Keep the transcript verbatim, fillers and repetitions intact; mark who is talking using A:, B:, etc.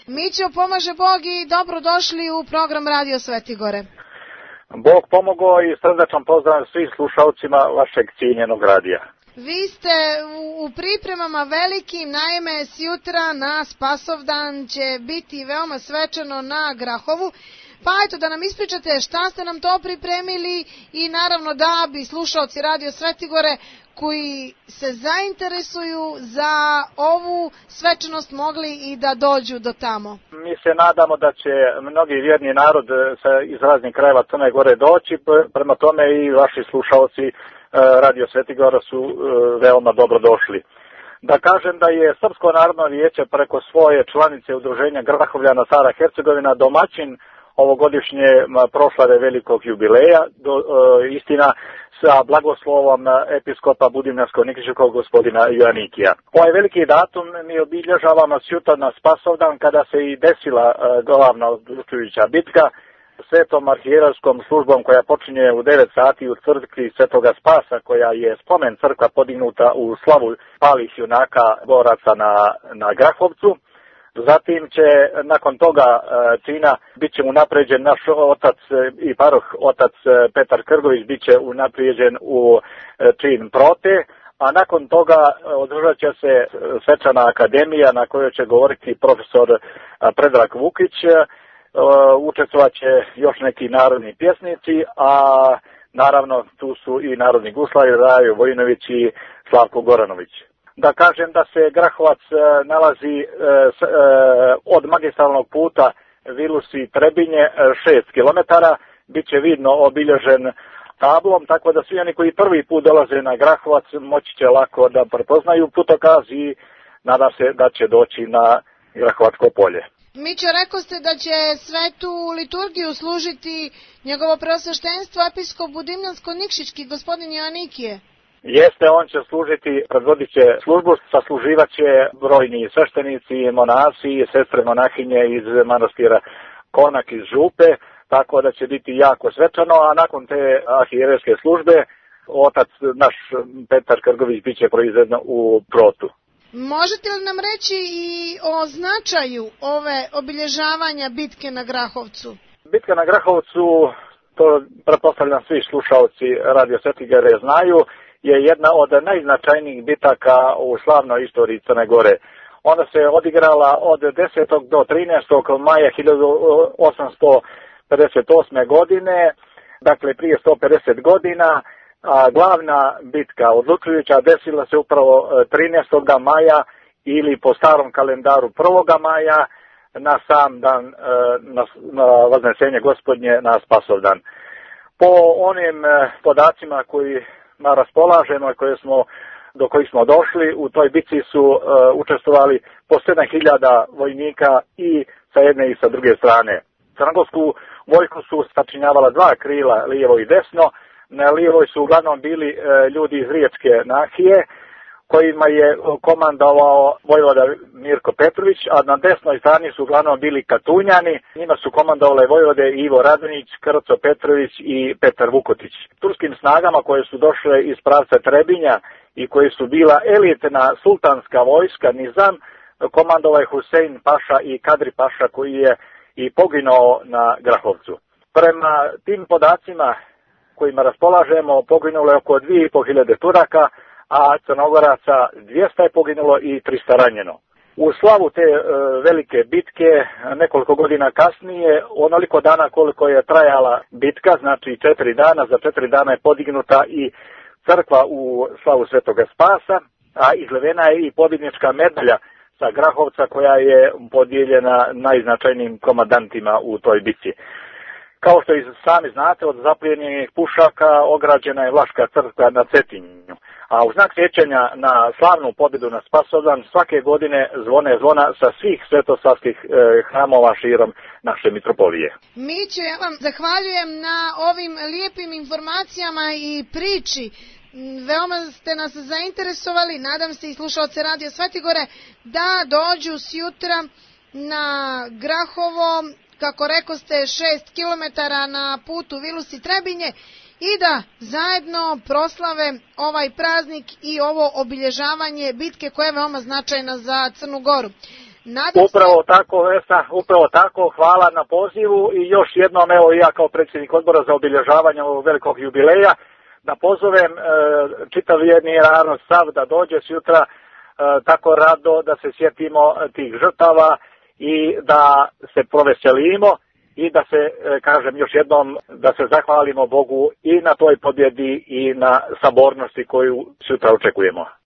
A: Mićo, pomaže Bog i dobrodošli u program Radio Svetigore.
B: Bog pomogao i srdačan pozdrav svim slušalcima vašeg cijenjenog radija.
A: Vi ste u pripremama velikim, naime sjutra na Spasovdan će biti veoma svečano na Grahovu. Pa eto da nam ispričate šta ste nam to pripremili i naravno da bi slušalci Radio Svetigore koji se zainteresuju za ovu svečanost mogli i da dođu do tamo.
B: Mi se nadamo da će mnogi vjerni narod iz raznih krajeva Crne Gore doći, prema tome i vaši slušalci Radio Svetigora su veoma dobro došli. Da kažem da je Srpsko narodno vijeće preko svoje članice udruženja Grahovljana Stara Hercegovina domaćin ovogodišnje proslave velikog jubileja, do, e, istina sa blagoslovom episkopa Budimljansko-Nikšićevskog gospodina Joanikija. Ovaj veliki datum mi obilježavamo sutra na Spasovdan kada se i desila e, glavna odlučujuća bitka svetom arhijerejskom službom koja počinje u devet sati u crkvi Svetoga Spasa, koja je spomen crkva podignuta u slavu palih junaka boraca na, na Grahovcu. Zatim će nakon toga čina bit će unapređen naš otac i paroh otac Petar Krgović, bit će unapređen u čin prote, a nakon toga održat će se svečana akademija na kojoj će govoriti profesor Predrag Vukić, učestvovat će još neki narodni pjesnici, a naravno tu su i narodni guslari Rajo Vojinović i Slavko Goranović. Da kažem da se Grahovac nalazi od magistralnog puta Vilusi-Trebinje šest kilometara, bit će vidno obilježen tablom, tako da svi oni koji prvi put dolaze na Grahovac moći će lako da prepoznaju putokaz i nadam se da će doći na Grahovačko polje.
A: Mićo, rekao ste da će svetu liturgiju služiti njegovo preosveštenstvo episkop Budimljansko-Nikšićki gospodin Joanikije.
B: Jeste, on će služiti, predvodit će službu, sasluživat će brojni sveštenici, monasi i sestre monahinje iz manastira Konak iz Župe, tako da će biti jako svečano, a nakon te arhijerejske službe otac naš Petar Krgović bit će proizveden u protu.
A: Možete li nam reći i o značaju ove obilježavanja bitke na Grahovcu?
B: Bitka na Grahovcu, to pretpostavljam svi slušalci Radio Svetigore znaju, je jedna od najznačajnijih bitaka u slavnoj istoriji Crne Gore. Ona se odigrala od desetog do trinaestog maja hiljadu osamsto pedeset osme godine, dakle prije sto pedeset godina, a glavna bitka odlučujuća desila se upravo trinaestog maja ili po starom kalendaru prvog maja na sam dan, na, na Vaznesenje Gospodnje na Spasovdan. Po onim podacima koji na raspolažemo koje smo, do kojih smo došli, u toj bitci su uh, učestvovali po sedam hiljada vojnika i sa jedne i sa druge strane. Crnogorsku vojsku su sačinjavala dva krila, lijevo i desno. Na lijevoj su uglavnom bili uh, ljudi iz Riječke nahije, kojima je komandovao vojvoda Mirko Petrović, a na desnoj strani su uglavnom bili Katunjani, njima su komandovale vojvode Ivo Radonjić, Krco Petrović i Petar Vukotić. Turskim snagama koje su došle iz pravca Trebinja i koje su bila elitna sultanska vojska Nizam, komandovao je Husein Paša i Kadri Paša koji je i poginuo na Grahovcu. Prema tim podacima kojima raspolažemo, poginulo je oko dvije i pol hiljade Turaka, a Crnogoraca dvjesto je poginulo i tristo ranjeno. U slavu te e, velike bitke nekoliko godina kasnije, onoliko dana koliko je trajala bitka, znači četiri dana, za četiri dana je podignuta i crkva u slavu Svetoga Spasa, a izlevena je i pobjednička medalja sa Grahovca koja je podijeljena najznačajnijim komandantima u toj bitci. Kao što i sami znate, od zaplijenjenih pušaka ograđena je Vlaška crkva na Cetinju. A u znak sjećanja na slavnu pobjedu na Spasovdan svake godine zvone zvona sa svih svetosavskih e, hramova širom naše mitropolije.
A: Mićo, ja vam zahvaljujem na ovim lijepim informacijama i priči. Veoma ste nas zainteresovali, nadam se i slušalce Radio Svetigore, da dođu sjutra na Grahovo, kako rekoste, šest kilometara na putu Vilusi-Trebinje, i da zajedno proslave ovaj praznik i ovo obilježavanje bitke koja je veoma značajna za Crnu Goru. Nadam
B: upravo
A: se...
B: tako, Vesna, upravo tako, hvala na pozivu i još jednom, evo ja kao predsjednik odbora za obilježavanje ovog velikog jubileja, da pozovem e, čitav vjerni narod sav da dođe sutra e, tako rado da se sjetimo tih žrtava i da se proveselimo i da se, e, kažem još jednom, da se zahvalimo Bogu i na toj pobjedi i na sabornosti koju sutra očekujemo.